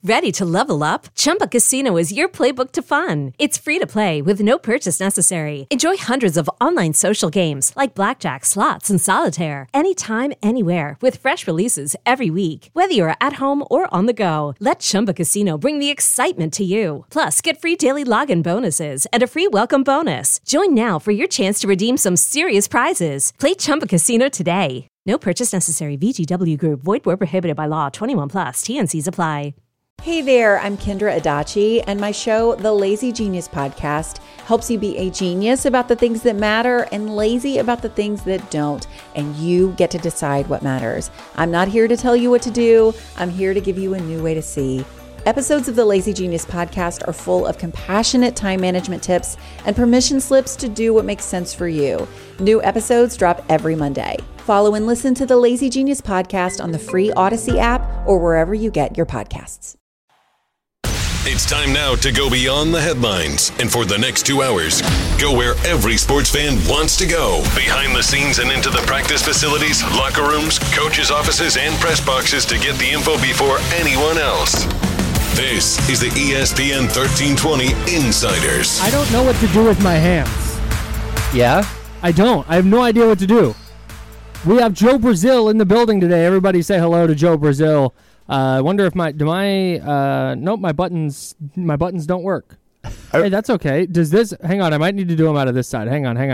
Ready to level up? Chumba Casino is your playbook to fun. It's free to play with no purchase necessary. Enjoy hundreds of online social games like blackjack, slots, and solitaire. Anytime, anywhere with fresh releases every week. Whether you're at home or on the go, let Chumba Casino bring the excitement to you. Plus, get free daily login bonuses and a free welcome bonus. Join now for your chance to redeem some serious prizes. Play Chumba Casino today. No purchase necessary. VGW Group. Void where prohibited by law. 21 plus. TNCs apply. Hey there, I'm Kendra Adachi, and my show, The Lazy Genius Podcast, helps you be a genius about the things that matter and lazy about the things that don't, and you get to decide what matters. I'm not here to tell you what to do. I'm here to give you a new way to see. Episodes of the Lazy Genius Podcast are full of compassionate time management tips and permission slips to do what makes sense for you. New episodes drop every Monday. Follow and listen to the Lazy Genius Podcast on the free Odyssey app or wherever you get your podcasts. It's time now to go beyond the headlines, and for the next 2 hours, go where every sports fan wants to go. Behind the scenes and into the practice facilities, locker rooms, coaches' offices, and press boxes to get the info before anyone else. This is the ESPN 1320 Insiders. I don't know what to do with my hands. Yeah? I don't. I have no idea what to do. We have Joe Brazil in the building today. Everybody say hello to Joe Brazil. I wonder if my buttons don't work. Hey, that's okay. Does this, hang on, I might need to do them out of this side. Hang on. Hey,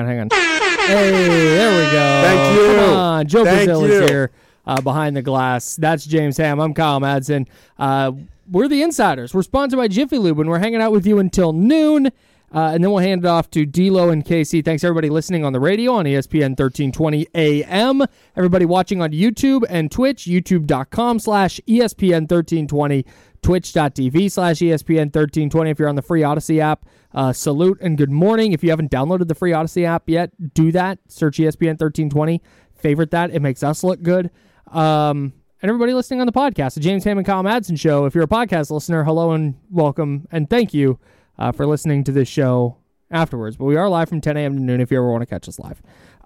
there we go. Thank you. Come on, Joe Brazil is here behind the glass. That's James Ham. I'm Kyle Madsen. We're the Insiders. We're sponsored by Jiffy Lube, and we're hanging out with you until noon. And then we'll hand it off to D-Lo and Casey. Thanks, everybody listening on the radio on ESPN 1320 AM. Everybody watching on YouTube and Twitch, youtube.com/ESPN 1320, twitch.tv/ESPN 1320. If you're on the free Odyssey app, salute and good morning. If you haven't downloaded the free Odyssey app yet, do that. Search ESPN 1320. Favorite that. It makes us look good. And everybody listening on the podcast, the James Ham and Kyle Madsen Show. If you're a podcast listener, hello and welcome, and thank you for listening to this show afterwards. But we are live from 10 a.m. to noon if you ever want to catch us live.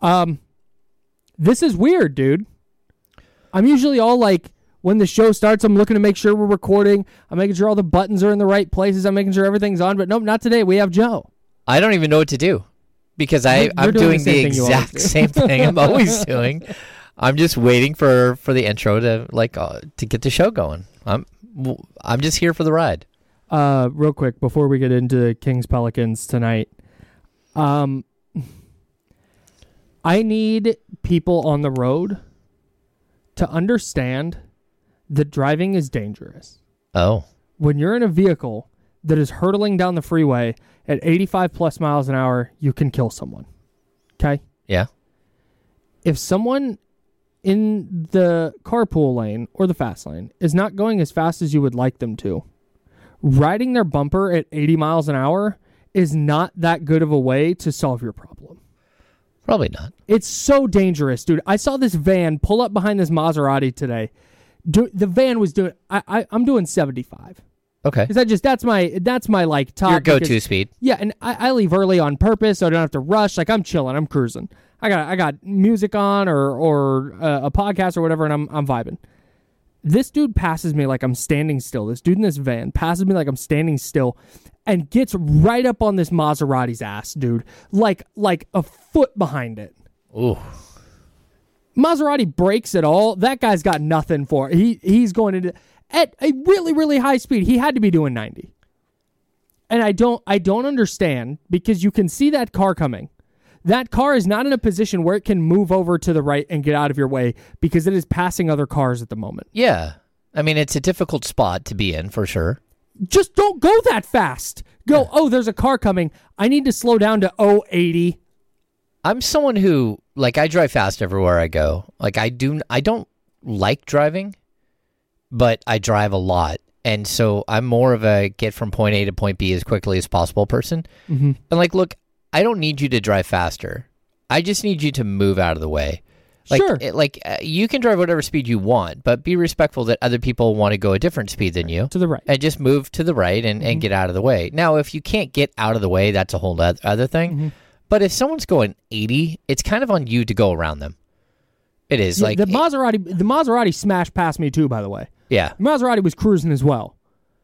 This is weird, dude. I'm usually all like, when the show starts, I'm looking to make sure we're recording. I'm making sure all the buttons are in the right places. I'm making sure everything's on. But nope, not today. We have Joe. I don't even know what to do because I'm doing the exact same thing I'm always doing. I'm just waiting for the intro to get the show going. I'm just here for the ride. Real quick, before we get into Kings Pelicans tonight, I need people on the road to understand that driving is dangerous. Oh. When you're in a vehicle that is hurtling down the freeway at 85 plus miles an hour, you can kill someone. Okay? Yeah. If someone in the carpool lane or the fast lane is not going as fast as you would like them to, riding their bumper at 80 miles an hour is not that good of a way to solve your problem. Probably not. It's so dangerous, dude. I saw this van pull up behind this Maserati today. The van was doing, I'm doing 75. Okay. That's my like top. Your go-to speed. Yeah, and I leave early on purpose so I don't have to rush. Like, I'm chilling, I'm cruising. I got music on or a podcast or whatever, and I'm vibing. This dude passes me like I'm standing still. This dude in this van passes me like I'm standing still and gets right up on this Maserati's ass, dude. Like a foot behind it. Ooh. Maserati brakes at all. That guy's got nothing for it. He's going into at a really, really high speed. He had to be doing 90. And I don't understand, because you can see that car coming. That car is not in a position where it can move over to the right and get out of your way because it is passing other cars at the moment. Yeah. I mean, it's a difficult spot to be in, for sure. Just don't go that fast. Go, oh, there's a car coming. I need to slow down to 80. I'm someone who, I drive fast everywhere I go. I don't like driving, but I drive a lot. And so I'm more of a get from point A to point B as quickly as possible person. Mm-hmm. And look, I don't need you to drive faster. I just need you to move out of the way. Sure. You can drive whatever speed you want, but be respectful that other people want to go a different speed than you. To the right. And just move to the right and get out of the way. Now, if you can't get out of the way, that's a whole other thing. Mm-hmm. But if someone's going 80, it's kind of on you to go around them. It is. The Maserati smashed past me too, by the way. Yeah. Maserati was cruising as well.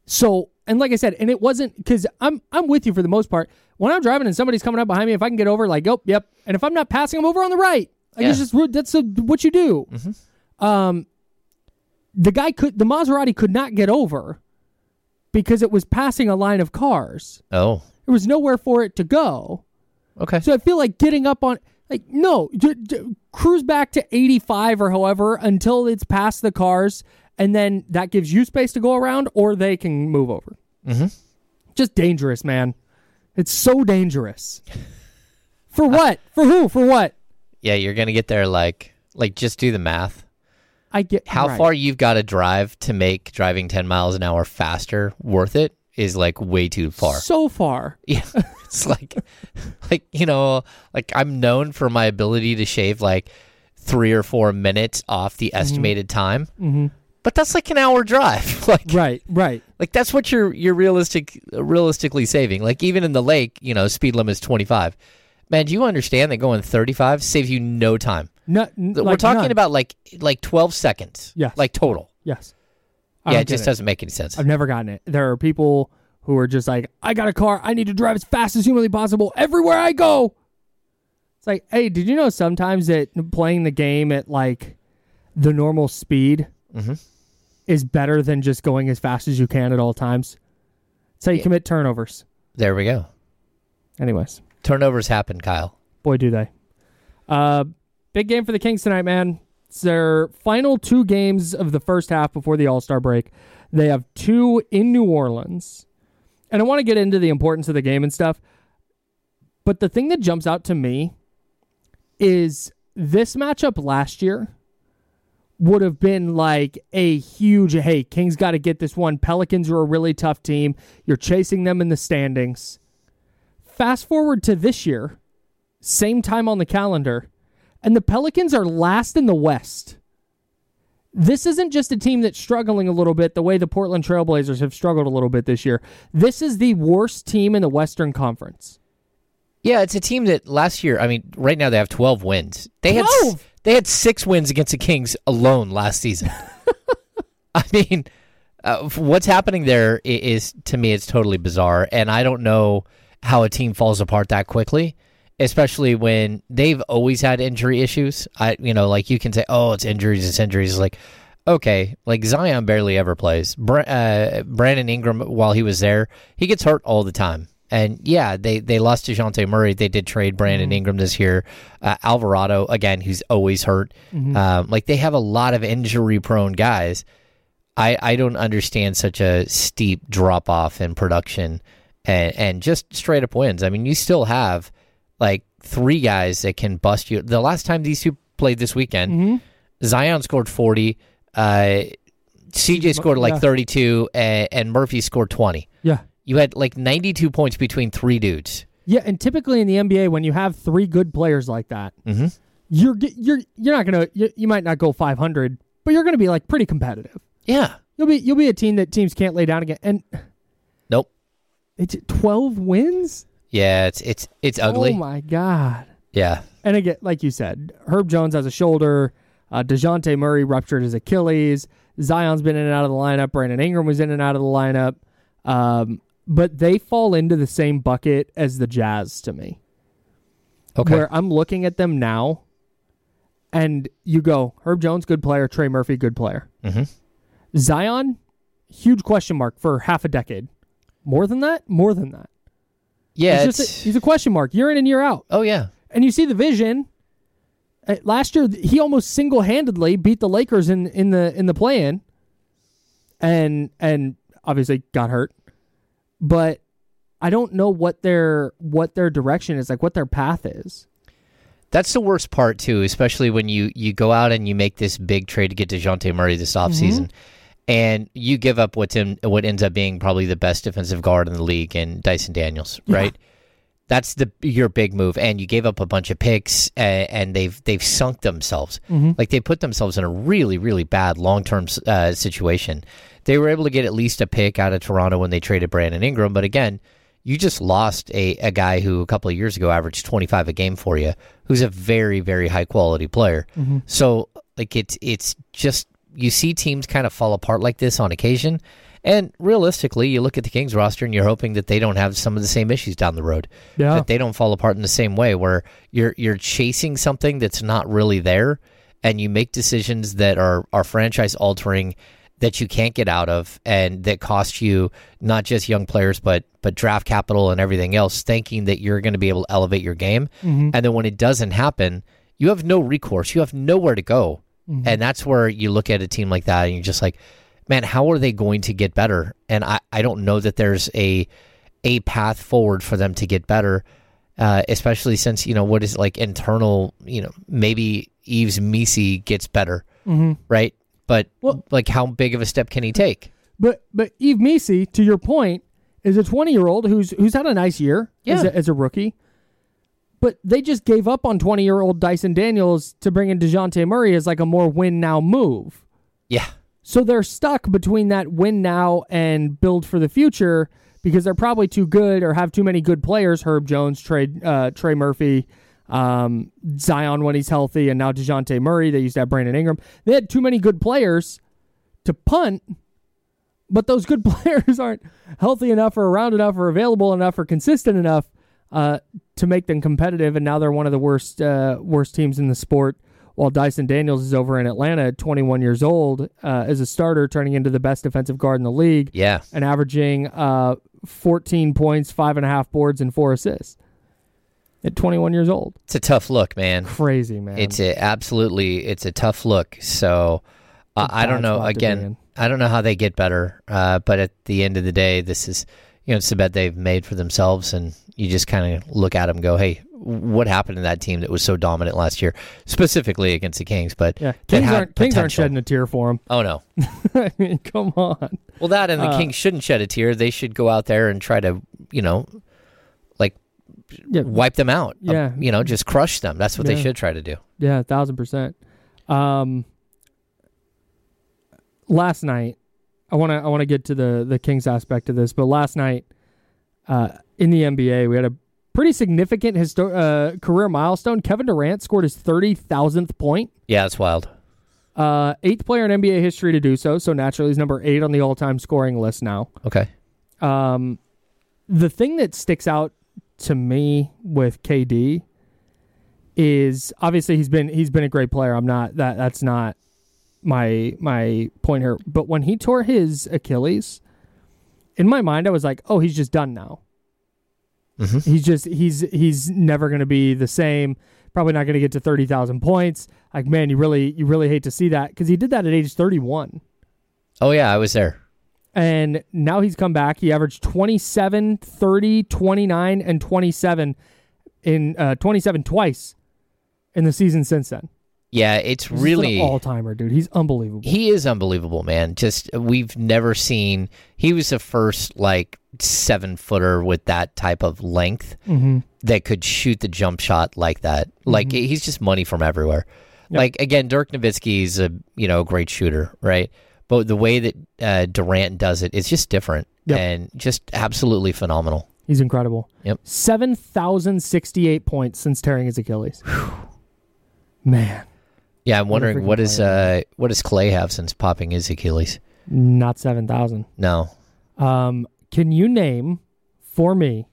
So, and like I said, and it wasn't because I'm with you for the most part. When I'm driving and somebody's coming up behind me, if I can get over, like, oh, yep. And if I'm not passing them over on the right, like it's just that's what you do. Mm-hmm. The Maserati could not get over because it was passing a line of cars. Oh, there was nowhere for it to go. Okay. So I feel like getting up on, like, no, cruise back to 85 or however until it's past the cars, and then that gives you space to go around, or they can move over. Mm-hmm. Just dangerous, man. It's so dangerous. For what? For who? For what? Yeah, you're going to get there like just do the math. I get how right. far you've got to drive to make driving 10 miles an hour faster worth it is like way too far. So far. Yeah. It's like, I'm known for my ability to shave like 3 or 4 minutes off the estimated time. Mm-hmm. But that's like an hour drive. Right. Like that's what you're realistically saving. Like even in the lake, speed limit is 25. Man, do you understand that going 35 saves you no time? We're talking about like 12 seconds. Yes. Like total. Yes. Yeah, it just doesn't make any sense. I've never gotten it. There are people who are just like, I got a car. I need to drive as fast as humanly possible everywhere I go. It's like, hey, did you know sometimes that playing the game at like the normal speed is better than just going as fast as you can at all times? It's how you commit turnovers. There we go. Anyways. Turnovers happen, Kyle. Boy, do they. Big game for the Kings tonight, man. It's their final 2 games of the first half before the All-Star break. They have 2 in New Orleans. And I want to get into the importance of the game and stuff. But the thing that jumps out to me is this matchup last year would have been like a huge, hey, Kings got to get this one. Pelicans are a really tough team. You're chasing them in the standings. Fast forward to this year, same time on the calendar, and the Pelicans are last in the West. This isn't just a team that's struggling a little bit the way the Portland Trailblazers have struggled a little bit this year. This is the worst team in the Western Conference. Yeah, it's a team that last year, right now they have 12 wins. They had 6 wins against the Kings alone last season. What's happening there is, to me, it's totally bizarre, and I don't know how a team falls apart that quickly, especially when they've always had injury issues. You can say, oh, it's injuries. Like, okay, like Zion barely ever plays. Brandon Ingram, while he was there, he gets hurt all the time. And yeah, they lost DeJounte Murray. They did trade Brandon Ingram this year. Alvarado, again, who's always hurt. They have a lot of injury-prone guys. I don't understand such a steep drop-off in production and just straight-up wins. You still have, 3 guys that can bust you. The last time these two played this weekend, Zion scored 40, CJ scored 32, and Murphy scored 20. Yeah. You had 92 points between 3 dudes. Yeah, and typically in the NBA, when you have 3 good players like that, you're not gonna you might not go 500, but you're gonna be pretty competitive. Yeah, you'll be a team that teams can't lay down again. And nope, it's 12 wins. Yeah, it's ugly. Oh my god. Yeah, and again, like you said, Herb Jones has a shoulder. DeJounte Murray ruptured his Achilles. Zion's been in and out of the lineup. Brandon Ingram was in and out of the lineup. But they fall into the same bucket as the Jazz to me. Okay. Where I'm looking at them now, and you go, Herb Jones, good player. Trey Murphy, good player. Zion, huge question mark for half a decade. More than that? More than that. Yeah, he's a question mark year in and year out. Oh, yeah. And you see the vision. Last year, he almost single-handedly beat the Lakers in the play-in, and obviously got hurt. But I don't know what their direction is, what their path is. That's the worst part, too, especially when you go out and you make this big trade to get DeJounte Murray this offseason, and you give up what ends up being probably the best defensive guard in the league in Dyson Daniels, right? That's your big move, and you gave up a bunch of picks, and they've sunk themselves. They put themselves in a really, really bad long-term situation. They were able to get at least a pick out of Toronto when they traded Brandon Ingram, but again, you just lost a guy who a couple of years ago averaged 25 a game for you, who's a very, very high-quality player. So, it's just, you see teams kind of fall apart like this on occasion, And realistically, you look at the Kings roster and you're hoping that they don't have some of the same issues down the road. Yeah. That they don't fall apart in the same way where you're chasing something that's not really there, and you make decisions that are franchise altering that you can't get out of, and that cost you not just young players but draft capital and everything else, thinking that you're going to be able to elevate your game. And then when it doesn't happen, you have no recourse. You have nowhere to go. And that's where you look at a team like that and you're just like, man, how are they going to get better? And I don't know that there's a path forward for them to get better, especially since, what is like internal, maybe Yves Missi gets better, right? But like, how big of a step can he take? But Yves Missi, to your point, is a 20-year-old who's had a nice year as a rookie. But they just gave up on 20-year-old Dyson Daniels to bring in DeJounte Murray as like a more win-now move. Yeah. So they're stuck between that win now and build for the future because they're probably too good or have too many good players. Herb Jones, Trey Murphy, Zion when he's healthy, and now DeJounte Murray. They used to have Brandon Ingram. They had too many good players to punt, but those good players aren't healthy enough or around enough or available enough or consistent enough to make them competitive, and now they're one of the worst teams in the sport, while Dyson Daniels is over in Atlanta at 21 years old as a starter, turning into the best defensive guard in the league, and averaging 14 points, 5.5 boards, and 4 assists at 21 years old. It's a tough look, man. Crazy, man. It's a tough look. So I don't know. Again, I don't know how they get better, but at the end of the day, this is, it's the bet they've made for themselves, and you just kind of look at them and go, hey, what happened to that team that was so dominant last year, specifically against the Kings? But Kings aren't shedding a tear for them. Oh, no. I mean, come on. Well, that and the Kings shouldn't shed a tear. They should go out there and try to, wipe them out. Yeah. Just crush them. That's what they should try to do. Yeah, 1,000%. Last night, I want to get to the Kings aspect of this, but last night in the NBA, we had a pretty significant career milestone. Kevin Durant scored his 30,000th point. Yeah, that's wild. 8th player in NBA history to do so, so naturally he's number 8 on the all-time scoring list now. Okay. The thing that sticks out to me with KD is obviously he's been a great player. That's not my point here. But when he tore his Achilles, in my mind I was like, oh, he's just done now. He's never going to be the same. Probably not going to get to 30,000 points. Like, man, you really hate to see that because he did that at age 31. Oh yeah, I was there. And now he's come back. He averaged 27, 30, 29, and 27 in 27 twice in the season since then. Yeah, it's really an all-timer, dude. He's unbelievable. He is unbelievable, man. Just we've never seen. He was the first 7-footer with that type of length that could shoot the jump shot like that. Like he's just money from everywhere. Yep. Like again, Dirk Nowitzki is a great shooter, right? But the way that Durant does it, it's just different and just absolutely phenomenal. He's incredible. Yep, 7,068 points since tearing his Achilles. Man. Yeah, I'm wondering what does Clay have since popping his Achilles? Not 7,000. No. Can you name for me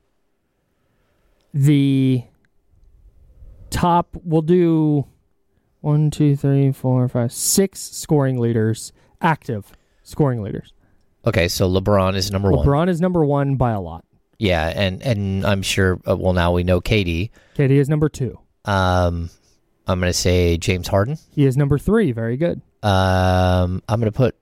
the top? We'll do 1, 2, 3, 4, 5, 6 scoring leaders, active scoring leaders. Okay, so LeBron is number 1. LeBron is number 1 by a lot. Yeah, and I'm sure. Now we know KD. KD is number 2. I'm going to say James Harden. He is number 3. Very good. I'm going to put,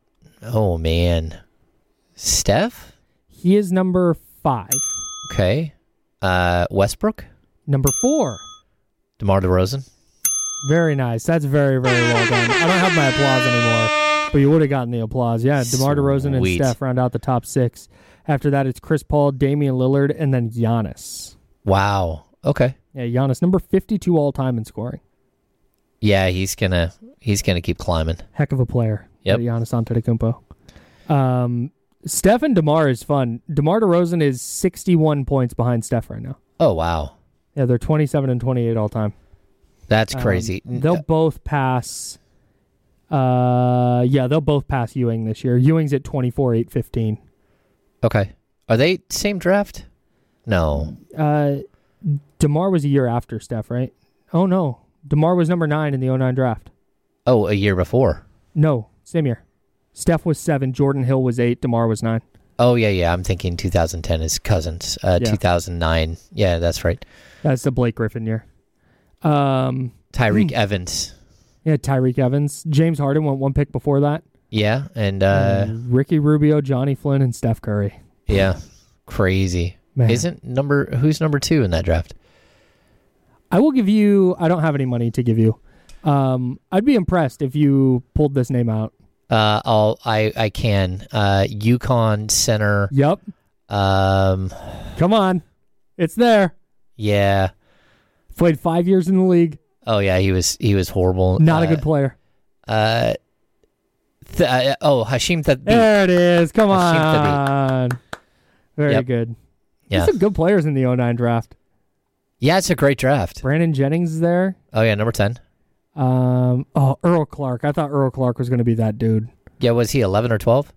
Steph? He is number 5. Okay. Westbrook? Number 4. DeMar DeRozan? Very nice. That's very, very well done. I don't have my applause anymore, but you would have gotten the applause. Yeah, DeMar DeRozan and Steph round out the top 6. After that, it's Chris Paul, Damian Lillard, and then Giannis. Wow. Okay. Yeah, Giannis, number 52 all-time in scoring. Yeah, he's gonna keep climbing. Heck of a player. Yep. Giannis Antetokounmpo. Steph and DeMar is fun. DeMar DeRozan is 61 points behind Steph right now. Oh, wow. Yeah, they're 27 and 28 all time. That's crazy. They'll both pass Yeah, they'll both pass Ewing this year. Ewing's at 24,815. Okay. Are they same draft? No. DeMar was a year after Steph, right? Oh, no. DeMar was number 9 in the 09 draft. Oh, a year before. No, same year. Steph was 7, Jordan Hill was 8, DeMar was 9. Oh, yeah. I'm thinking 2010 is Cousins. 2009. Yeah, that's right. That's the Blake Griffin year. Tyreek Evans. Yeah, Tyreek Evans. James Harden went 1 pick before that. Yeah, and Ricky Rubio, Johnny Flynn, and Steph Curry. Yeah, crazy. Man. Who's number 2 in that draft? I will give you. I don't have any money to give you. I'd be impressed if you pulled this name out. I can. UConn center. Yep. Come on, it's there. Yeah. Played 5 years in the league. Oh yeah, he was horrible. Not a good player. Hashim Thabit. There it is. Come Hashim on. Very good. Yeah. There's some good players in the 09 draft. Yeah, it's a great draft. Brandon Jennings is there. Oh yeah, number 10. Earl Clark. I thought Earl Clark was going to be that dude. Yeah, was he 11 or 12?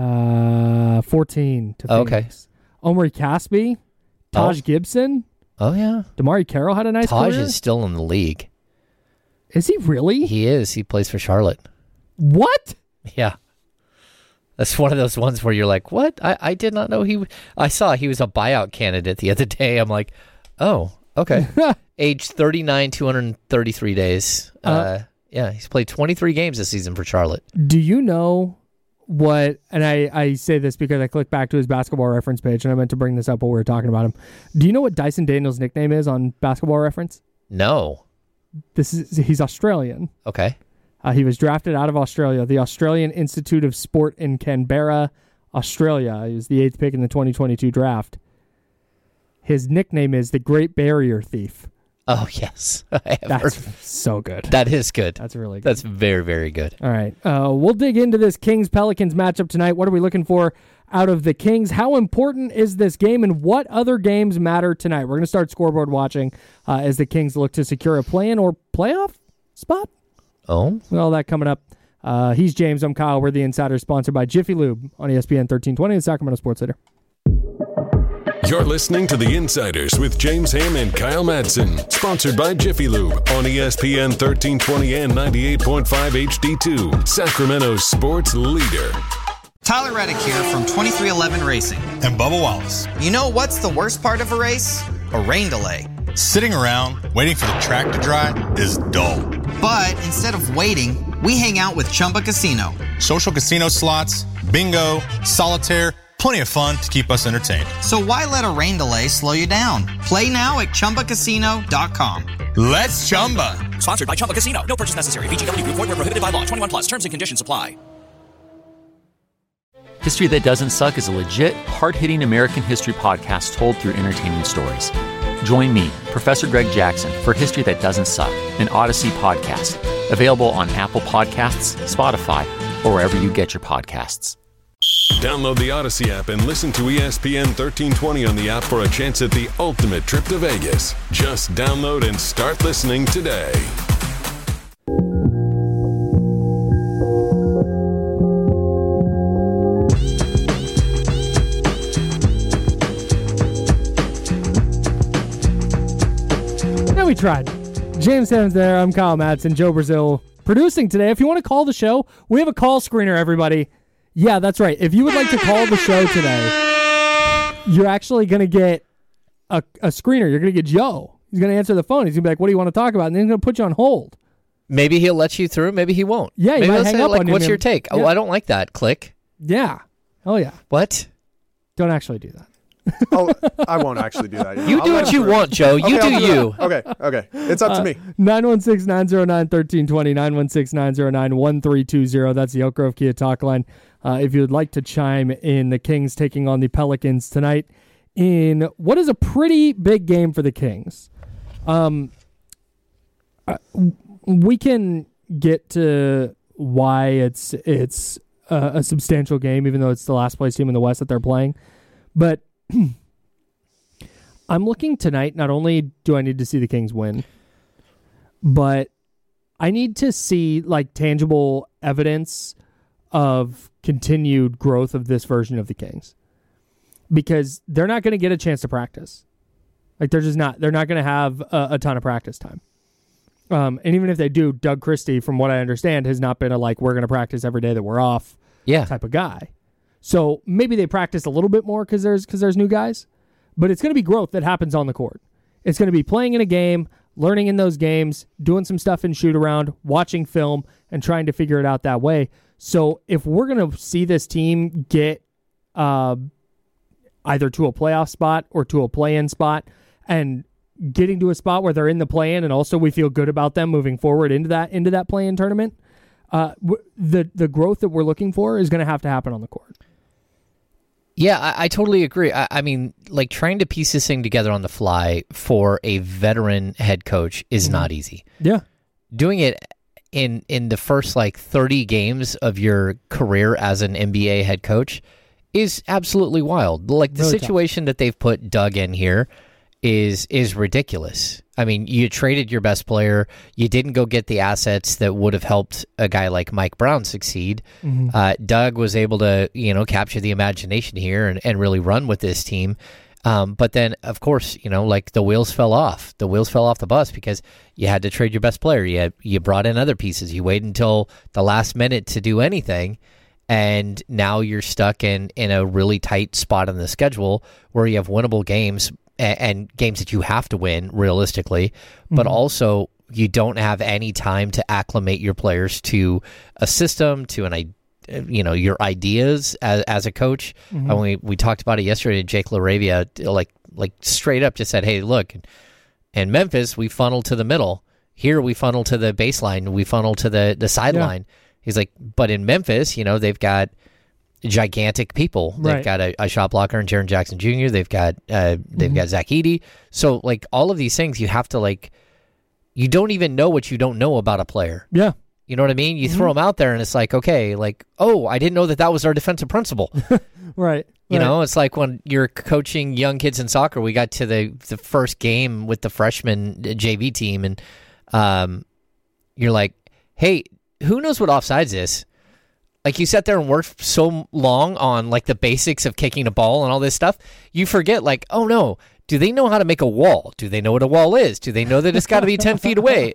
14 to Phoenix. Okay. Omri Caspi, Taj Gibson. Oh yeah. Damari Carroll had a nice Taj career. is still in the league. Is he really? He is. He plays for Charlotte. What? Yeah. That's one of those ones where you're like, what? I did not know I saw he was a buyout candidate the other day. I'm like, oh, okay. Age 39, 233 days. Yeah, he's played 23 games this season for Charlotte. Do you know what, and I say this because I clicked back to his basketball reference page, and I meant to bring this up while we were talking about him. Do you know what Dyson Daniels' nickname is on basketball reference? No. He's Australian. Okay. He was drafted out of Australia, the Australian Institute of Sport in Canberra, Australia. He was the 8th pick in the 2022 draft. His nickname is the Great Barrier Thief. Oh, yes. That's so good. That is good. That's really good. That's very, very good. All right. We'll dig into this Kings-Pelicans matchup tonight. What are we looking for out of the Kings? How important is this game, and what other games matter tonight? We're going to start scoreboard watching as the Kings look to secure a play-in or playoff spot. Oh. All that coming up. He's James. I'm Kyle. We're the Insiders, sponsored by Jiffy Lube on ESPN 1320 and Sacramento Sports Leader. You're listening to The Insiders with James Ham and Kyle Madsen, sponsored by Jiffy Lube on ESPN 1320 and 98.5 HD2, Sacramento's sports leader. Tyler Reddick here from 2311 Racing. And Bubba Wallace. You know what's the worst part of a race? A rain delay. Sitting around waiting for the track to dry is dull. But instead of waiting, we hang out with Chumba Casino. Social casino slots, bingo, solitaire, plenty of fun to keep us entertained. So why let a rain delay slow you down? Play now at ChumbaCasino.com. Let's Chumba. Sponsored by Chumba Casino. No purchase necessary. VGW Group. Void where prohibited by law. 21 plus. Terms and conditions apply. History That Doesn't Suck is a legit, hard-hitting American history podcast told through entertaining stories. Join me, Professor Greg Jackson, for History That Doesn't Suck, an Odyssey podcast. Available on Apple Podcasts, Spotify, or wherever you get your podcasts. Download the Odyssey app and listen to ESPN 1320 on the app for a chance at the ultimate trip to Vegas. Just download and start listening today. We tried. James Ham's there. I'm Kyle Madsen. Joe Brazil producing today. If you want to call the show, we have a call screener, everybody. Yeah, that's right. If you would like to call the show today, you're actually going to get a screener. You're going to get Joe. He's going to answer the phone. He's going to be like, what do you want to talk about? And then he's going to put you on hold. Maybe he'll let you through. Maybe he won't. Yeah, he maybe might he'll hang say, up like, on you. what's your take? Yeah. Oh, I don't like that. Click. Yeah. Oh, yeah. What? Don't actually do that. Oh, I won't actually do that. You do what you want, Joe. You do you. Okay. It's up to me. 916-909-1320, 916-909-1320. That's the Elk Grove Kia talk line. If you would like to chime in, the Kings taking on the Pelicans tonight in what is a pretty big game for the Kings. We can get to why it's a substantial game, even though it's the last place team in the West that they're playing. But I'm looking tonight, not only do I need to see the Kings win, but I need to see like tangible evidence of continued growth of this version of the Kings, because they're not going to get a chance to practice. Like they're not going to have a ton of practice time. And even if they do, Doug Christie, from what I understand, has not been we're going to practice every day that we're off type of guy. So maybe they practice a little bit more because there's new guys, but it's going to be growth that happens on the court. It's going to be playing in a game, learning in those games, doing some stuff in shoot around, watching film, and trying to figure it out that way. So if we're going to see this team get either to a playoff spot or to a play-in spot, and getting to a spot where they're in the play-in, and also we feel good about them moving forward into that play-in tournament, the growth that we're looking for is going to happen on the court. Yeah, I totally agree. I mean, like trying to piece this thing together on the fly for a veteran head coach is not easy. Yeah. Doing it in the first 30 games of your career as an NBA head coach is absolutely wild. Like the really situation that they've put Doug in here is ridiculous. I mean, you traded your best player. You didn't go get the assets that would have helped a guy like Mike Brown succeed. Mm-hmm. Doug was able to, capture the imagination here and really run with this team. But then, of course, the wheels fell off. The wheels fell off the bus because you had to trade your best player. You brought in other pieces. You waited until the last minute to do anything. And now you're stuck in a really tight spot on the schedule where you have winnable games and games that you have to win realistically, but also you don't have any time to acclimate your players to a system, to your ideas as a coach. And we talked about it yesterday. Jake LaRavia, like straight up just said, "Hey, look, in Memphis we funnel to the middle. Here we funnel to the baseline. We funnel to the sideline." Yeah. He's like, but in Memphis, they've got gigantic people. They've got a shot blocker and Jaren Jackson Jr. They've got got Zach Edey. So all of these things, you have to you don't even know what you don't know about a player. Yeah. You know what I mean? You throw them out there and it's okay, I didn't know that was our defensive principle. Right. It's like when you're coaching young kids in soccer. We got to the first game with the freshman JV team and you're like, hey, who knows what offsides is? You sat there and worked so long on the basics of kicking a ball and all this stuff, you forget oh no, do they know how to make a wall? Do they know what a wall is? Do they know that it's got to be 10 feet away,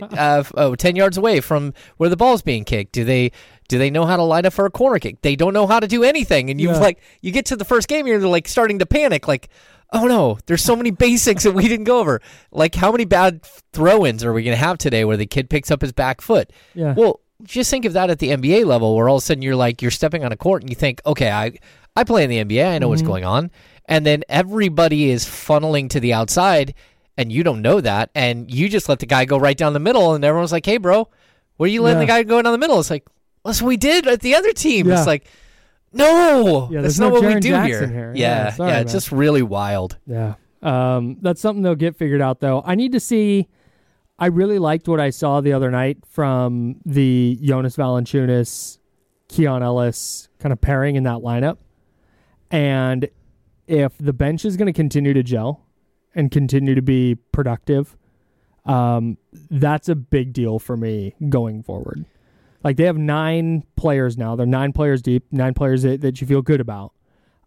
10 yards away from where the ball's being kicked? Do they know how to line up for a corner kick? They don't know how to do anything, and you get to the first game, you're starting to panic, oh no, there's so many basics that we didn't go over. How many bad throw-ins are we going to have today where the kid picks up his back foot? Yeah. Well, just think of that at the NBA level where all of a sudden you're stepping on a court and you think, okay, I play in the NBA, I know what's going on. And then everybody is funneling to the outside and you don't know that. And you just let the guy go right down the middle and everyone's like, hey, bro, what are you letting the guy go down the middle? It's that's what we did at the other team. Yeah. It's no, that's not what we do here. Yeah, it's just really wild. Yeah. That's something they'll get figured out, though. I need to see... I really liked what I saw the other night from the Jonas Valanciunas, Keon Ellis kind of pairing in that lineup. And if the bench is going to continue to gel and continue to be productive, that's a big deal for me going forward. They have 9 players now. They're 9 players deep, 9 players that you feel good about.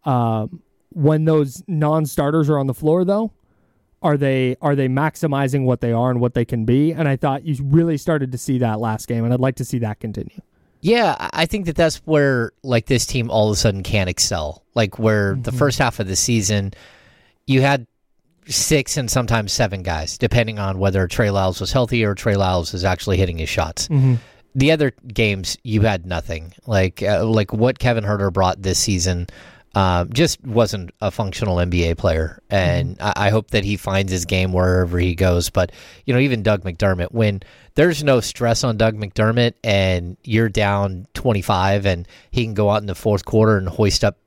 When those non-starters are on the floor, though, are they maximizing what they are and what they can be? And I thought you really started to see that last game, and I'd like to see that continue. Yeah, I think that's where this team all of a sudden can excel. Where the first half of the season, you had 6 and sometimes 7 guys, depending on whether Trey Lyles was healthy or Trey Lyles was actually hitting his shots. The other games, you had nothing. What Kevin Huerter brought this season just wasn't a functional NBA player. And I hope that he finds his game wherever he goes. But, even Doug McDermott, when there's no stress on Doug McDermott and you're down 25 and he can go out in the fourth quarter and hoist up,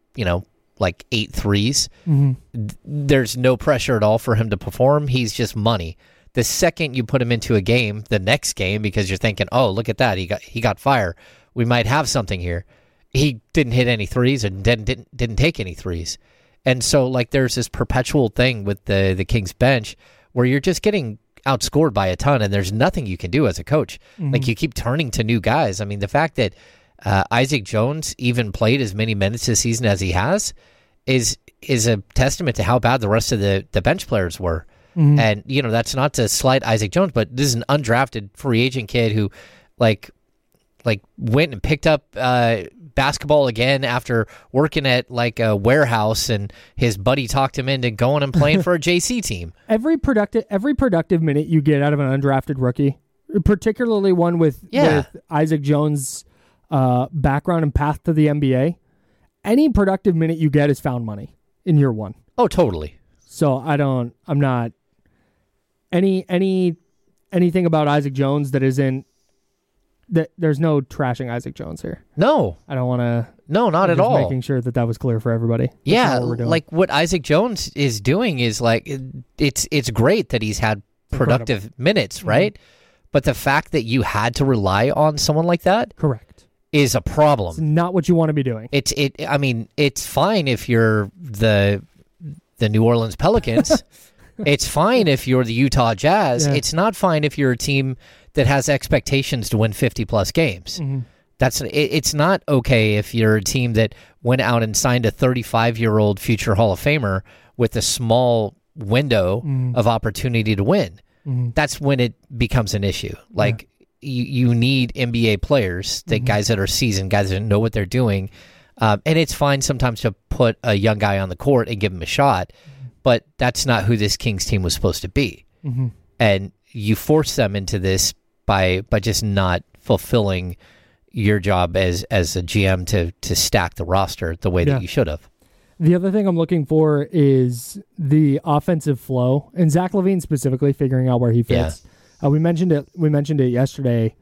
8 threes, there's no pressure at all for him to perform. He's just money. The second you put him into a game, the next game, because you're thinking, oh, look at that, he got fire. We might have something here. He didn't hit any threes and didn't take any threes. And so there's this perpetual thing with the Kings bench where you're just getting outscored by a ton, and there's nothing you can do as a coach. Like, you keep turning to new guys. I mean, the fact that Isaac Jones even played as many minutes this season as he has is a testament to how bad the rest of the bench players were. And, that's not to slight Isaac Jones, but this is an undrafted free agent kid who, like went and picked up basketball again after working at like a warehouse, and his buddy talked him into going and playing for a JC team. Every productive minute you get out of an undrafted rookie, particularly one with Isaac Jones' background and path to the NBA, any productive minute you get is found money in year one. Oh, totally. So I'm not anything about Isaac Jones that isn't. There's no trashing Isaac Jones here. No. I don't want to... No, not at all. Making sure that was clear for everybody. That's yeah, like what Isaac Jones is doing is like, it's great that he's had productive minutes, right? But the fact that you had to rely on someone like that... Correct. ...is a problem. It's not what you want to be doing. I mean, it's fine if you're the New Orleans Pelicans. It's fine if you're the Utah Jazz. Yeah. It's not fine if you're a team that has expectations to win 50-plus games. It's not okay if you're a team that went out and signed a 35-year-old future Hall of Famer with a small window of opportunity to win. That's when it becomes an issue. Like, you need NBA players, guys that are seasoned, guys that know what they're doing. And it's fine sometimes to put a young guy on the court and give him a shot, but that's not who this Kings team was supposed to be. And you force them into this by just not fulfilling your job as a GM to stack the roster the way that you should have. The other thing I'm looking for is the offensive flow, and Zach LaVine specifically figuring out where he fits. We mentioned it yesterday.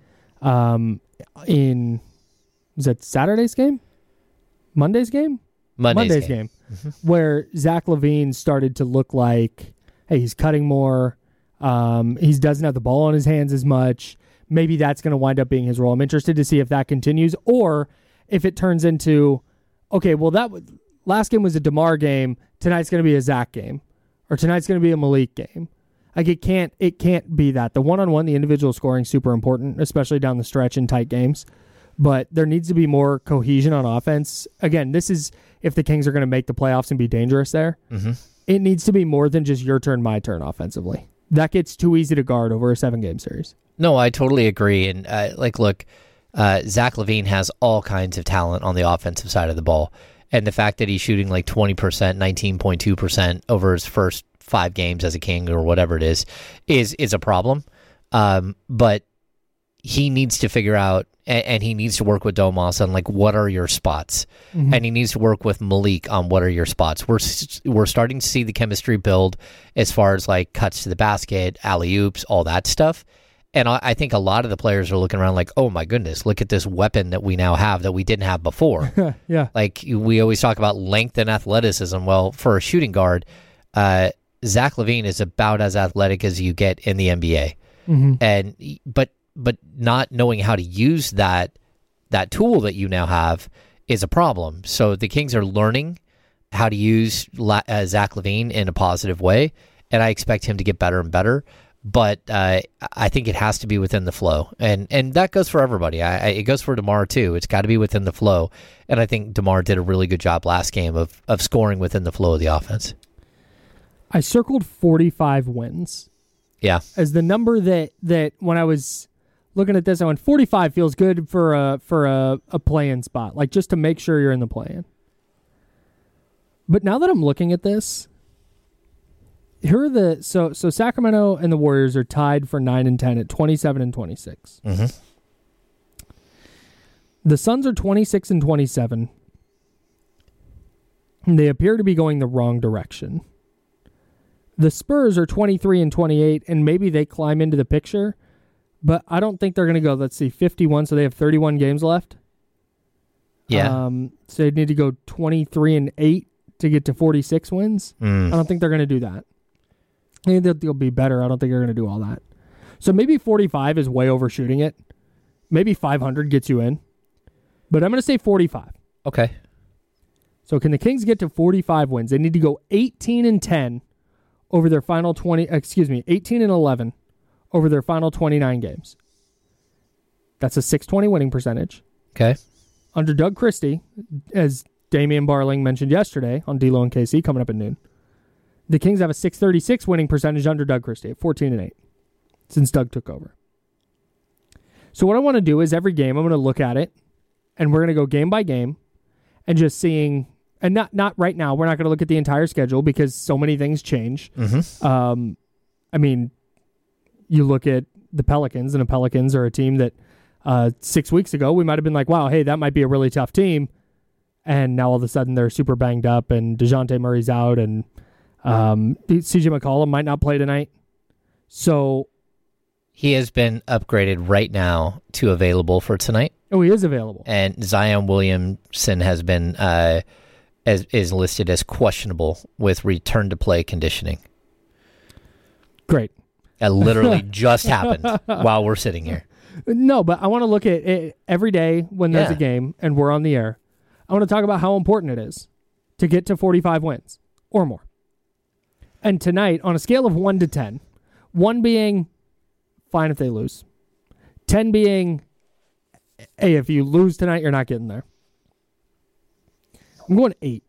Was that Saturday's game? Monday's game? Monday's game. Where Zach LaVine started to look like, hey, he's cutting more. He doesn't have the ball in his hands as much. Maybe that's going to wind up being his role. I'm interested to see if that continues, or if it turns into, okay, well, that last game was a DeMar game. Tonight's going to be a Zach game, or tonight's going to be a Malik game. Like, it can't be that. The one-on-one, the individual scoring, super important, especially down the stretch in tight games. But there needs to be more cohesion on offense. Again, this is if the Kings are going to make the playoffs and be dangerous there. It needs to be more than just your turn, my turn offensively. That gets too easy to guard over a 7-game series. No, I totally agree. And look, Zach LaVine has all kinds of talent on the offensive side of the ball. And the fact that he's shooting like 20%, 19.2% over his first 5 games as a King or whatever it is a problem. But he needs to figure out, and he needs to work with Domas on like, what are your spots? And he needs to work with Malik on what are your spots. We're starting to see the chemistry build as far as like cuts to the basket, alley-oops, all that stuff. And I think a lot of the players are looking around like, oh my goodness, look at this weapon that we now have that we didn't have before. Yeah. Like, we always talk about length and athleticism. Well, for a shooting guard, Zach LaVine is about as athletic as you get in the NBA. And but not knowing how to use that tool that you now have is a problem. So the Kings are learning how to use Zach LaVine in a positive way, and I expect him to get better and better. But I think it has to be within the flow, and that goes for everybody. It goes for DeMar too. It's got to be within the flow, and I think DeMar did a really good job last game of scoring within the flow of the offense. I circled 45 wins. Yeah, as the number that when I was looking at this, I went 45 feels good for a play-in spot, like just to make sure you're in the play-in. But now that I'm looking at this, here are the so Sacramento and the Warriors are tied for 9 and 10 at 27 and 26. The Suns are 26 and 27. And they appear to be going the wrong direction. The Spurs are 23 and 28, and maybe they climb into the picture, but I don't think they're going to go, let's see, 51, so they have 31 games left. Yeah. So they need to go 23 and 8 to get to 46 wins. I don't think they're going to do that. I think that they'll be better. I don't think they're going to do all that. So maybe 45 is way overshooting it. Maybe 500 gets you in. But I'm going to say 45. Okay. So can the Kings get to 45 wins? They need to go 18 and 10 over their final 18 and 11 over their final 29 games. That's a .620 winning percentage. Okay. Under Doug Christie, as Damian Barling mentioned yesterday on D-Lo and KC coming up at noon, the Kings have a .636 winning percentage under Doug Christie at 14-8 since Doug took over. So what I want to do is every game I'm going to look at it, and we're going to go game by game and just seeing, and not right now, we're not going to look at the entire schedule because so many things change. Mm-hmm. I mean, you look at the Pelicans, and the Pelicans are a team that 6 weeks ago we might have been like, wow, hey, that might be a really tough team. And now all of a sudden they're super banged up, and DeJounte Murray's out, and CJ McCollum might not play tonight. So he has been upgraded right now to available for tonight. Oh, he is available. And Zion Williamson has been is listed as questionable with return to play conditioning. Great. That literally just happened while we're sitting here. No, but I want to look at it every day when there's a game and we're on the air. I want to talk about how important it is to get to 45 wins or more. And tonight, on a scale of 1 to 10, 1 being fine if they lose, 10 being, hey, if you lose tonight, you're not getting there. I'm going 8.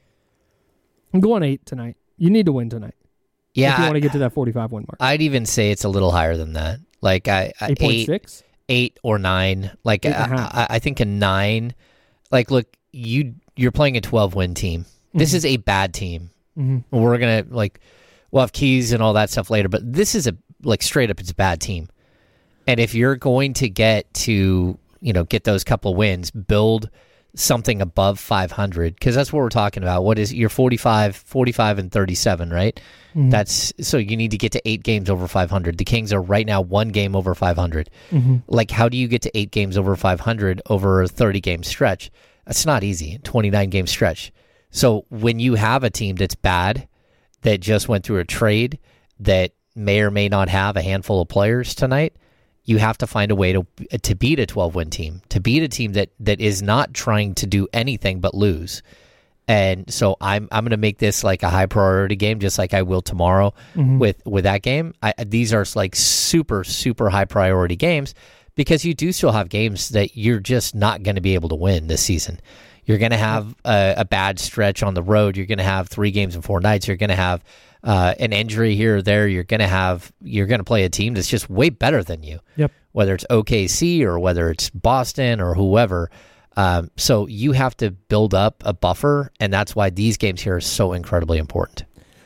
I'm going 8 tonight. You need to win tonight. Yeah, if you want to get to that 45 win mark. I'd even say it's a little higher than that. Like 8.6? 8 or 9. Like I think a 9. Like, look, you're playing a 12-win team. Mm-hmm. This is a bad team. Mm-hmm. We're gonna we'll have keys and all that stuff later, but this is straight up, it's a bad team. And if you're going to get to get those couple of wins, build something above 500, because that's what we're talking about. What is your 45 and 37, right? Mm-hmm. That's so you need to get to 8 games over 500. The Kings are right now 1 game over 500. Mm-hmm. Like, how do you get to 8 games over 500 over a 30-game stretch? That's not easy. 29-game stretch. So when you have a team that's bad, that just went through a trade, that may or may not have a handful of players tonight, you have to find a way to beat a 12-win team, to beat a team that is not trying to do anything but lose. And so I'm going to make this like a high priority game, just like I will tomorrow with that game. These are like super, super high priority games, because you do still have games that you're just not going to be able to win this season. You're going to have a bad stretch on the road. You're going to have 3 games in 4 nights. You're going to have an injury here or there. You're going to play a team that's just way better than you. Yep. Whether it's OKC or whether it's Boston or whoever. So you have to build up a buffer, and that's why these games here are so incredibly important.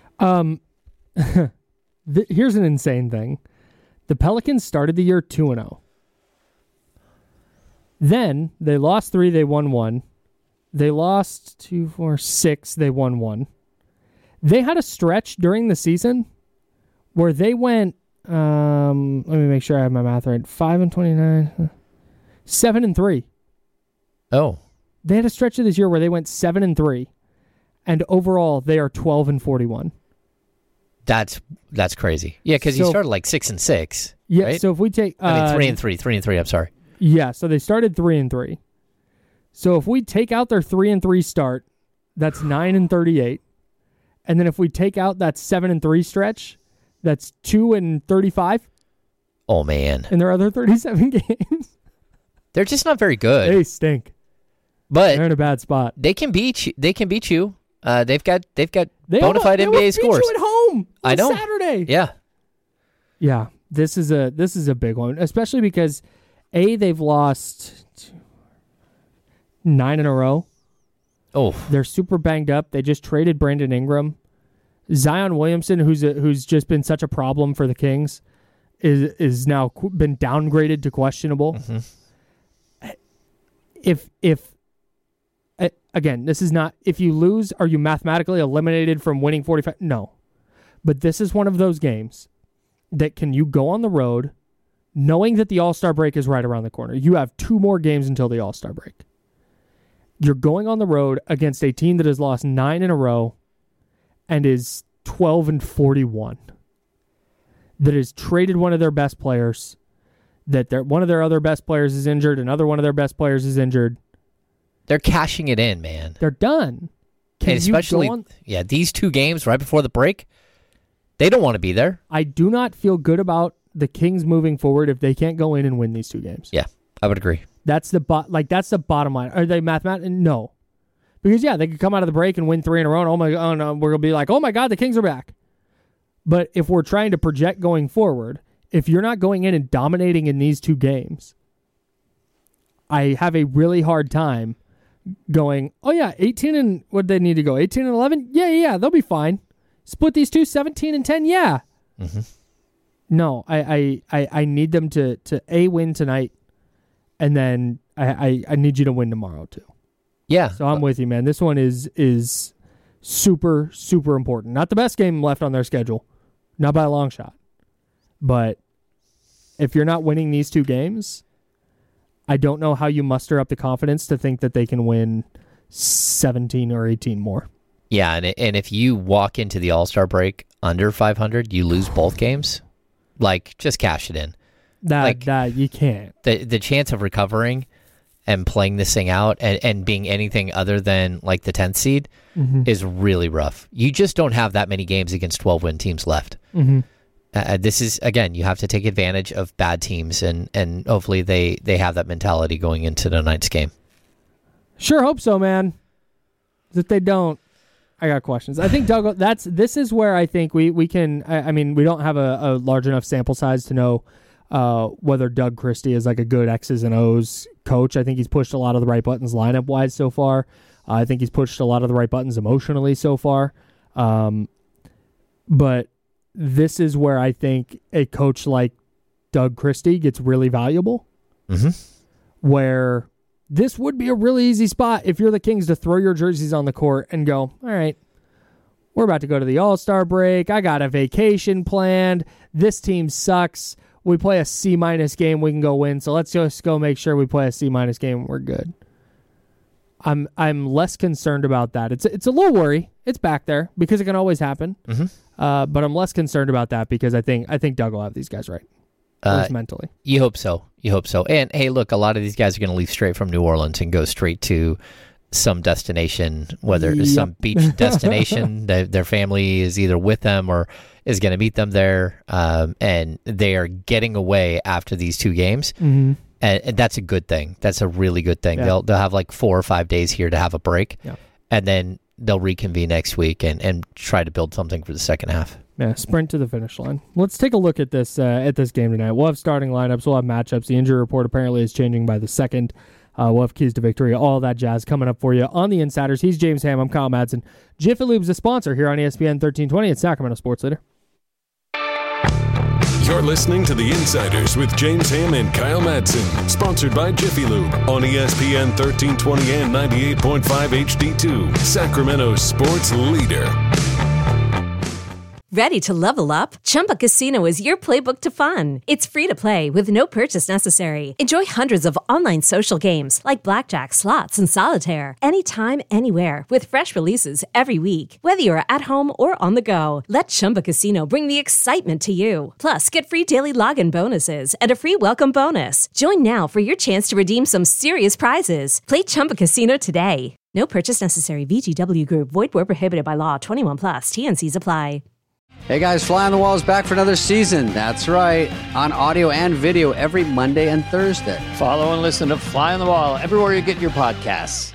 Here's an insane thing. The Pelicans started the year 2-0. Then they lost 3, they won 1. They lost 2, 4, 6, they won 1. They had a stretch during the season where they went, let me make sure I have my math right, 5-29, 7-3. Oh. They had a stretch of this year where they went 7-3, and overall they are 12-41. That's crazy. Yeah, because you started like 6-6. Yeah. Right? So if we take 3-3. I'm sorry. Yeah. So they started 3-3. So if we take out their 3-3 start, that's 9-38, and then if we take out that 7-3 stretch, that's 2-35. Oh man! In their other 37 games, they're just not very good. They stink. But they're in a bad spot. They can beat you. They've got bona fide NBA scores. Beat you at home. I know. Saturday. Yeah. Yeah. This is a big one, especially because they've lost 9 in a row. Oh, they're super banged up. They just traded Brandon Ingram. Zion Williamson, who's just been such a problem for the Kings, is now been downgraded to questionable. Mm-hmm. If again, this is not, if you lose, are you mathematically eliminated from winning 45? No. But this is one of those games that can you go on the road knowing that the All-Star break is right around the corner. You have 2 more games until the All-Star break. You're going on the road against a team that has lost 9 in a row and is 12-41. That has traded one of their best players. That one of their other best players is injured. Another one of their best players is injured. They're cashing it in, man. They're done. And especially, these 2 games right before the break, they don't want to be there. I do not feel good about the Kings moving forward if they can't go in and win these 2 games. Yeah, I would agree. That's the bottom line. Are they mathematically? No. Because, yeah, they could come out of the break and win 3 in a row, and oh no, we're going to be like, oh, my God, the Kings are back. But if we're trying to project going forward, if you're not going in and dominating in these 2 games, I have a really hard time going, oh, yeah, 18 and what they need to go? 18 and 11? Yeah, they'll be fine. Split these 2, 17 and 10? Yeah. Mm-hmm. No, I need them to A, win tonight, and then I need you to win tomorrow, too. Yeah. So I'm with you, man. This one is super, super important. Not the best game left on their schedule. Not by a long shot. But if you're not winning these 2 games, I don't know how you muster up the confidence to think that they can win 17 or 18 more. Yeah, and if you walk into the All-Star break under 500, you lose both games. Like, just cash it in. That you can't. The chance of recovering and playing this thing out and being anything other than like the 10th seed is really rough. You just don't have that many games against 12-win teams left. This is, again, you have to take advantage of bad teams, and hopefully they have that mentality going into tonight's game. Sure hope so, man. If they don't, I got questions. I think, Doug, this is where I think we can, I mean, we don't have a large enough sample size to know whether Doug Christie is like a good X's and O's coach. I think he's pushed a lot of the right buttons lineup-wise so far. I think he's pushed a lot of the right buttons emotionally so far. But this is where I think a coach like Doug Christie gets really valuable. Where this would be a really easy spot if you're the Kings to throw your jerseys on the court and go, all right, we're about to go to the All-Star break. I got a vacation planned. This team sucks. We play a C- game, we can go win. So let's just go make sure we play a C- game and we're good. I'm less concerned about that. It's a little worry. It's back there because it can always happen. But I'm less concerned about that because I think Doug will have these guys right. At least mentally. You hope so. And hey, look, a lot of these guys are going to leave straight from New Orleans and go straight to some destination, whether it's some beach destination. Their family is either with them or is going to meet them there. And they are getting away after these 2 games. And that's a good thing. That's a really good thing. Yeah. They'll have like 4 or 5 days here to have a break. Yeah. And then they'll reconvene next week and try to build something for the second half. Yeah, sprint to the finish line. Let's take a look at this game tonight. We'll have starting lineups. We'll have matchups. The injury report apparently is changing by the second. We'll have keys to victory. All that jazz coming up for you on the Insiders. He's James Ham. I'm Kyle Madsen. Jiffy Lube's a sponsor here on ESPN 1320 at Sacramento Sports Leader. You're listening to The Insiders with James Ham and Kyle Madsen. Sponsored by Jiffy Lube on ESPN 1320 and 98.5 HD2. Sacramento Sports Leader. Ready to level up? Chumba Casino is your playbook to fun. It's free to play with no purchase necessary. Enjoy hundreds of online social games like blackjack, slots, and solitaire anytime, anywhere with fresh releases every week. Whether you're at home or on the go, let Chumba Casino bring the excitement to you. Plus, get free daily login bonuses and a free welcome bonus. Join now for your chance to redeem some serious prizes. Play Chumba Casino today. No purchase necessary. VGW Group. Void where prohibited by law. 21 plus. T&Cs apply. Hey guys, Fly on the Wall is back for another season. That's right, on audio and video every Monday and Thursday. Follow and listen to Fly on the Wall everywhere you get your podcasts.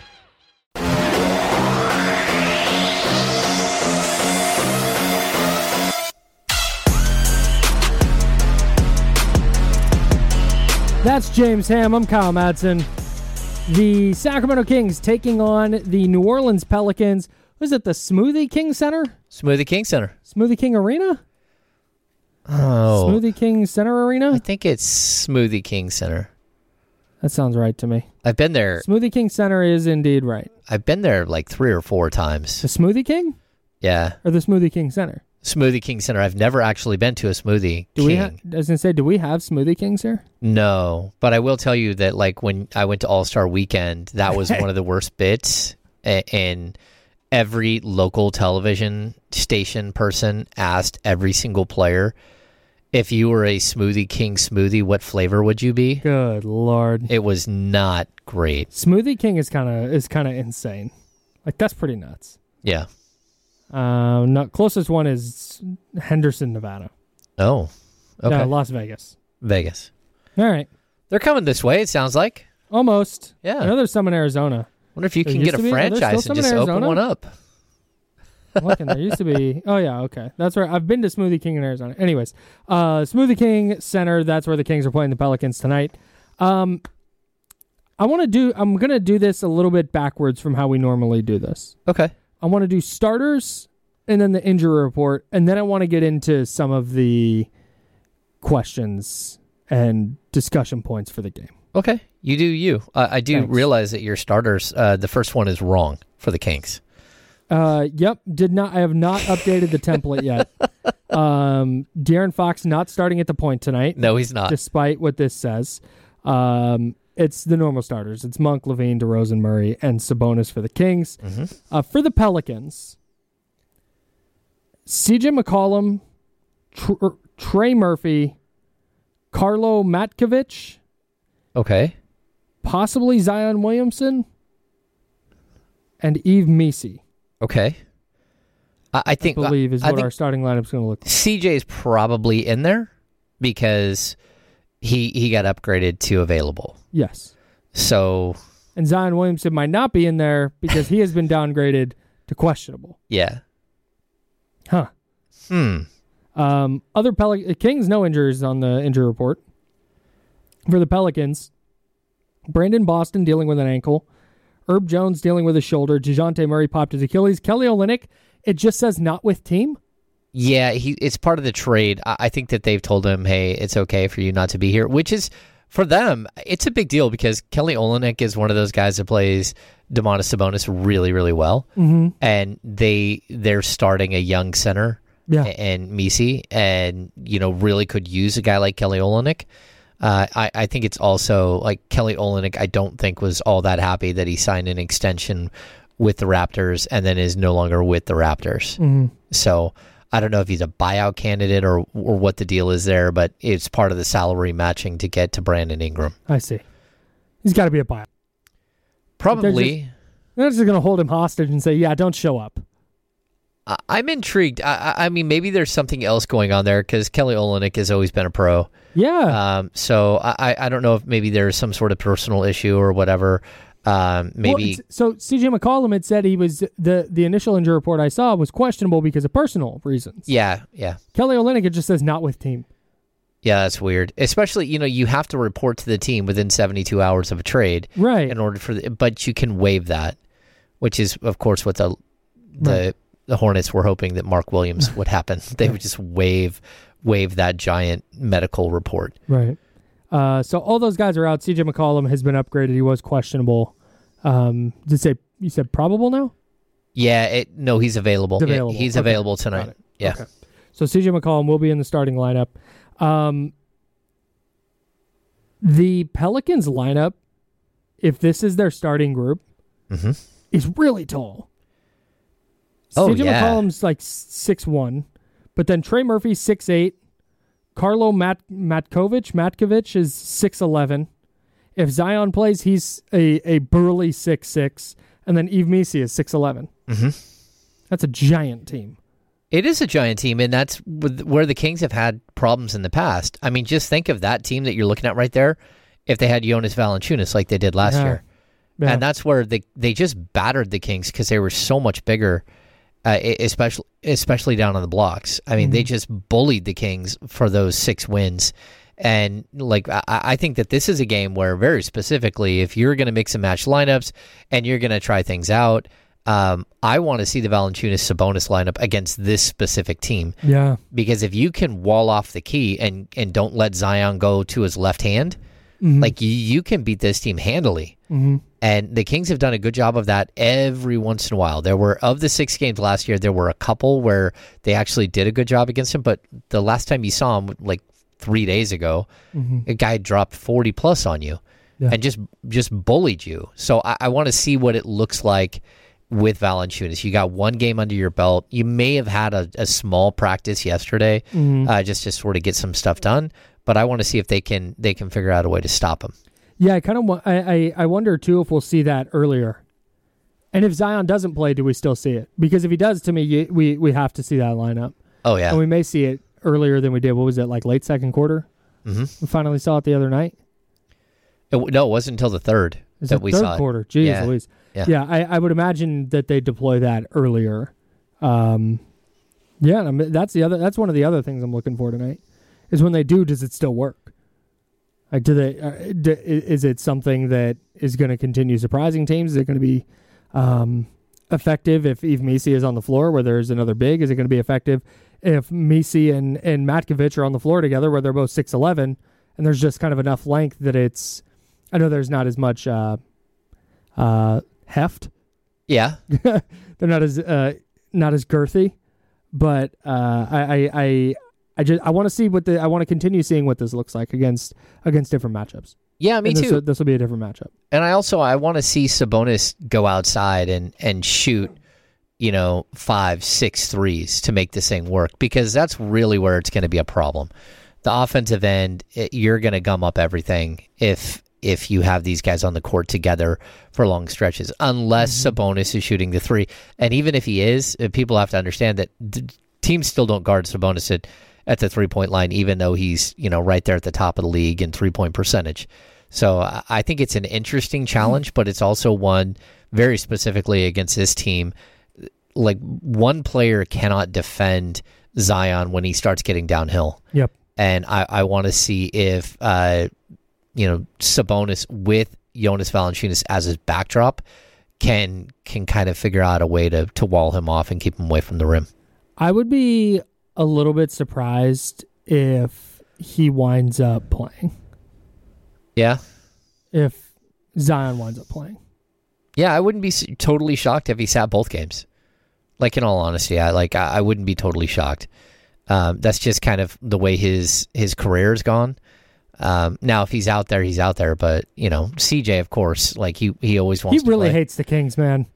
That's James Ham. I'm Kyle Madsen. The Sacramento Kings taking on the New Orleans Pelicans. Was it the Smoothie King Center? Smoothie King Center. Smoothie King Arena? Oh. Smoothie King Center Arena? I think it's Smoothie King Center. That sounds right to me. I've been there. Smoothie King Center is indeed right. I've been there like 3 or 4 times. The Smoothie King? Yeah. Or the Smoothie King Center? Smoothie King Center. I've never actually been to a Smoothie King. I was going to say, do we have Smoothie Kings here? No, but I will tell you that like when I went to All-Star Weekend, that was one of the worst bits. And every local television station person asked every single player, if you were a Smoothie King smoothie, what flavor would you be? Good Lord. It was not great. Smoothie King is kind of insane. Like, that's pretty nuts. Yeah. Closest one is Henderson, Nevada. Oh, Okay. No, Las Vegas. Vegas. All right. They're coming this way, it sounds like. Almost. Yeah. I know there's some in Arizona. Wonder if you There can used get a to be- are there franchise still and some in just open Arizona? one up. I'm looking, there used to be. Oh, yeah, okay. That's where I've been to Smoothie King in Arizona. Anyways, Smoothie King Center, that's where the Kings are playing the Pelicans tonight. I'm going to do this a little bit backwards from how we normally do this. Okay. I want to do starters and then the injury report, and then I want to get into some of the questions and discussion points for the game. Okay. You do you. I do Thanks. realize that your starters, the first one is wrong for the Kings. Yep. I have not updated the template yet. De'Aaron Fox not starting at the point tonight. No, he's not. Despite what this says. It's the normal starters. It's Monk, Levine, DeRozan, Murray, and Sabonis for the Kings. Mm-hmm. For the Pelicans, CJ McCollum, Trey Murphy, Carlo Matkovic, Okay. possibly Zion Williamson, and Yves Messi. Okay. I think believe is I what think our starting lineup's going to look like. CJ is probably in there because he got upgraded to available. Yes. So, And Zion Williamson might not be in there because he has been downgraded to questionable. yeah. Huh. Other Kings, no injuries on the injury report. For the Pelicans, Brandon Boston dealing with an ankle. Herb Jones dealing with a shoulder. DeJounte Murray popped his Achilles. Kelly Olynyk, it just says not with team. Yeah, it's part of the trade. I think that they've told him, hey, it's okay for you not to be here, which is, for them, it's a big deal because Kelly Olynyk is one of those guys that plays Domantas Sabonis really, really well. Mm-hmm. And they're starting a young center and Messi, and, really could use a guy like Kelly Olynyk. I think it's also, like, Kelly Olynyk, I don't think was all that happy that he signed an extension with the Raptors and then is no longer with the Raptors. Mm-hmm. So I don't know if he's a buyout candidate or what the deal is there, but it's part of the salary matching to get to Brandon Ingram. I see. He's got to be a buyout. Probably. They're just going to hold him hostage and say, yeah, don't show up. I'm intrigued. I mean, maybe there's something else going on there because Kelly Olynyk has always been a pro. Yeah. So I don't know if maybe there's some sort of personal issue or whatever. Maybe. Well, so CJ McCollum had said he was the initial injury report I saw was questionable because of personal reasons. Yeah. Kelly Olynyk, it just says not with team. Yeah, that's weird. Especially, you have to report to the team within 72 hours of a trade, right? In order but you can waive that, which is, of course, what the Hornets were hoping that Mark Williams would happen. They would just waive that giant medical report. Right. So all those guys are out. CJ McCollum has been upgraded. He was questionable. You said probable now? Yeah. No, he's available. He's available. He's Okay. available tonight. Yeah. Okay. So CJ McCollum will be in the starting lineup. The Pelicans lineup, if this is their starting group, is really tall. Oh, CJ yeah. McCollum's like 6'1", but then Trey Murphy 6'8", Carlo Matkovic is 6'11". If Zion plays, he's a burly 6'6", and then Yves Messi is 6'11". That's a giant team. It is a giant team, and that's where the Kings have had problems in the past. I mean, just think of that team that you're looking at right there if they had Jonas Valanciunas like they did last year. Yeah. And that's where they just battered the Kings because they were so much bigger, especially down on the blocks. I mean, they just bullied the Kings for those 6 wins. And I think that this is a game where, very specifically, if you're going to mix and match lineups and you're going to try things out, I want to see the Valanciunas-Sabonis lineup against this specific team. Yeah. Because if you can wall off the key and don't let Zion go to his left hand, like you can beat this team handily. And the Kings have done a good job of that every once in a while. There were, of the 6 games last year, there were a couple where they actually did a good job against him. But the last time you saw him, like 3 days ago, a guy dropped 40 plus on you and just bullied you. So I want to see what it looks like with Valanciunas. You got 1 game under your belt. You may have had a small practice yesterday just to sort of get some stuff done. But I want to see if they can figure out a way to stop him. Yeah, I wonder too if we'll see that earlier, and if Zion doesn't play, do we still see it? Because if he does, to me, we have to see that lineup. Oh yeah, and we may see it earlier than we did. What was it, like late second quarter? Mm-hmm. We finally saw it the other night. No, it wasn't until the third that we saw it. Third quarter. Jeez Louise. Yeah, I would imagine that they deploy that earlier. I mean, that's one of the other things I'm looking for tonight. Is when they do, does it still work? Like, is it something that is going to continue surprising teams? Is it going to be effective if Yves Missi is on the floor where there's another big? Is it going to be effective if Missi and Matkovic are on the floor together where they're both 6'11", and there's just kind of enough length that it's... I know there's not as much heft. Yeah. They're not as girthy, but I want to see I want to continue seeing what this looks like against different matchups. Yeah, me too. This will be a different matchup. And I want to see Sabonis go outside and shoot, 5-6 threes to make this thing work, because that's really where it's going to be a problem. The offensive end, you're going to gum up everything if you have these guys on the court together for long stretches, unless Sabonis is shooting the three. And even if he is, people have to understand that the teams still don't guard Sabonis at the three-point line, even though he's right there at the top of the league in three-point percentage. So I think it's an interesting challenge, but it's also one very specifically against this team. Like, one player cannot defend Zion when he starts getting downhill. Yep. And I want to see if Sabonis with Jonas Valanciunas as his backdrop can kind of figure out a way to wall him off and keep him away from the rim. I would be a little bit surprised if he winds up playing. Yeah. If Zion winds up playing. Yeah, I wouldn't be totally shocked if he sat both games. Like, in all honesty, I wouldn't be totally shocked. That's just kind of the way his career's gone. Now, if he's out there, he's out there. But, CJ, of course, like he always wants to play. He really hates the Kings, man.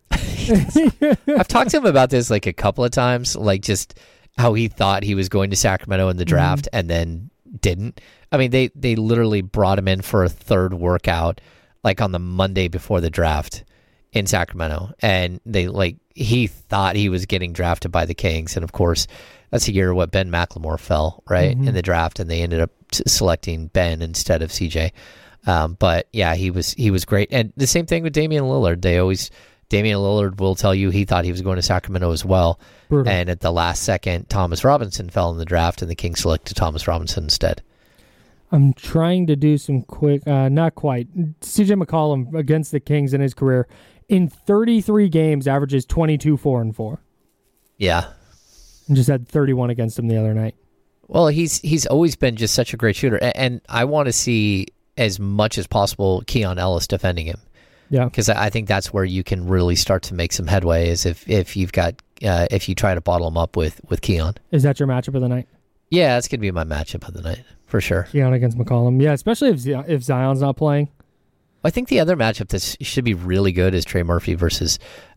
I've talked to him about this like a couple of times, like just how he thought he was going to Sacramento in the draft and then didn't. I mean, they literally brought him in for a third workout like on the Monday before the draft in Sacramento. And he thought he was getting drafted by the Kings. And of course, that's the year what Ben McLemore fell, right, in the draft, and they ended up selecting Ben instead of CJ. But yeah, he was great. And the same thing with Damian Lillard. Damian Lillard will tell you he thought he was going to Sacramento as well. Brutal. And at the last second, Thomas Robinson fell in the draft, and the Kings selected Thomas Robinson instead. I'm trying to do some quick, not quite. CJ McCollum against the Kings in his career in 33 games averages 22, 4, and 4. Yeah. And just had 31 against him the other night. Well, he's always been just such a great shooter, and I want to see as much as possible Keon Ellis defending him. Yeah, because I think that's where you can really start to make some headway. Is if you've got if you try to bottle him up with Keon. Is that your matchup of the night? Yeah, that's gonna be my matchup of the night for sure. Keon against McCollum. Yeah, especially if Zion's not playing. I think the other matchup that should be really good is Trey Murphy versus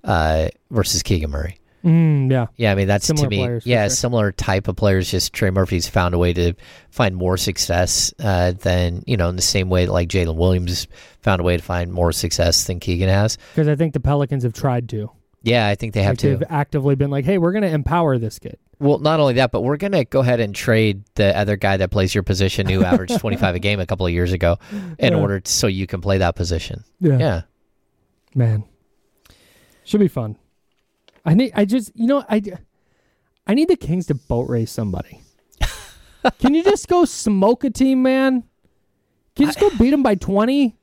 Keegan Murray. Yeah. Yeah, I mean, that's similar to me, players, yeah, sure. Similar type of players. Just Trey Murphy's found a way to find more success than, in the same way like Jalen Williams found a way to find more success than Keegan has. Because I think the Pelicans have tried to. Yeah, I think they have to. They've actively been like, hey, we're going to empower this kid. Well, not only that, but we're going to go ahead and trade the other guy that plays your position who averaged 25 a game a couple of years ago in order so you can play that position. Yeah. Man. Should be fun. I need the Kings to boat race somebody. Can you just go smoke a team, man? Can you just go beat them by 20?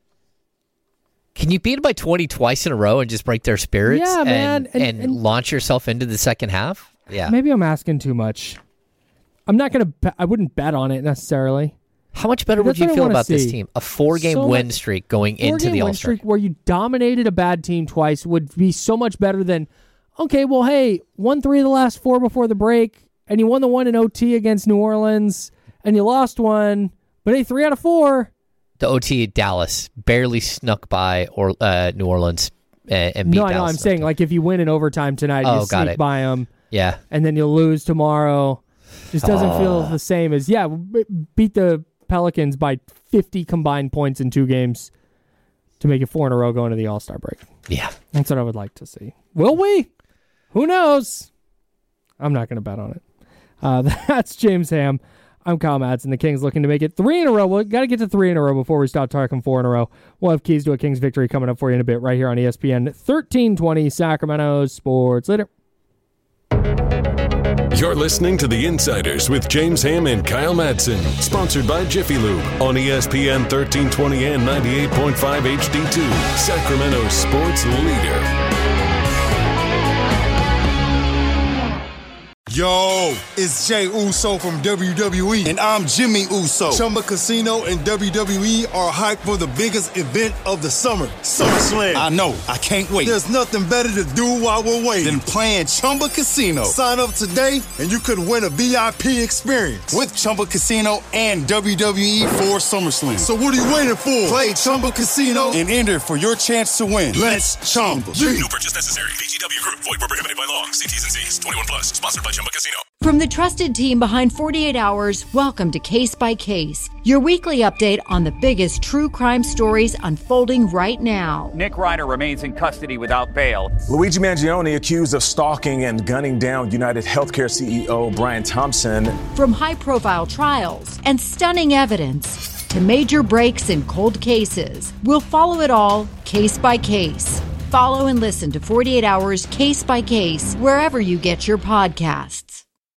Can you beat them by 20 twice in a row and just break their spirits? Yeah, man. And launch yourself into the second half? Yeah. Maybe I'm asking too much. I'm not going to... I wouldn't bet on it necessarily. How much better would you feel about this team? A 4-game win streak going into the All-Star. Win streak where you dominated a bad team twice would be so much better than... Okay, well, hey, won 3 of the last 4 before the break, and you won the one in OT against New Orleans, and you lost one, but hey, 3 out of 4. The OT at Dallas barely snuck by New Orleans and beat Dallas. No, I'm saying, like, if you win in overtime tonight, you sneak by them, yeah, and then you'll lose tomorrow. Just doesn't feel the same as, beat the Pelicans by 50 combined points in 2 games to make it 4 in a row going to the All-Star break. Yeah. That's what I would like to see. Will we? Who knows? I'm not going to bet on it. That's James Ham. I'm Kyle Madsen. The Kings looking to make it 3 in a row. We got to get to 3 in a row before we stop talking 4 in a row. We'll have keys to a Kings victory coming up for you in a bit right here on ESPN 1320 Sacramento Sports. Later. You're listening to The Insiders with James Ham and Kyle Madsen, sponsored by Jiffy Lube on ESPN 1320 and 98.5 HD2, Sacramento sports leader. Yo, it's Jey Uso from WWE. And I'm Jimmy Uso. Chumba Casino and WWE are hyped for the biggest event of the summer, SummerSlam. I know, I can't wait. There's nothing better to do while we're waiting than playing Chumba Casino. Sign up today and you could win a VIP experience with Chumba Casino and WWE for SummerSlam. So what are you waiting for? Play Chumba Casino and enter for your chance to win. Let's Chumba. No purchase necessary. VGW Group. Void where prohibited by law. See T's and C's. 21 plus. Sponsored by Chumba Casino. From the trusted team behind 48 Hours, welcome to Case by Case, your weekly update on the biggest true crime stories unfolding right now. Nick Reiner remains in custody without bail. Luigi Mangione accused of stalking and gunning down United Healthcare CEO Brian Thompson. From high-profile trials and stunning evidence to major breaks in cold cases, we'll follow it all case by case. Follow and listen to 48 Hours Case by Case wherever you get your podcasts.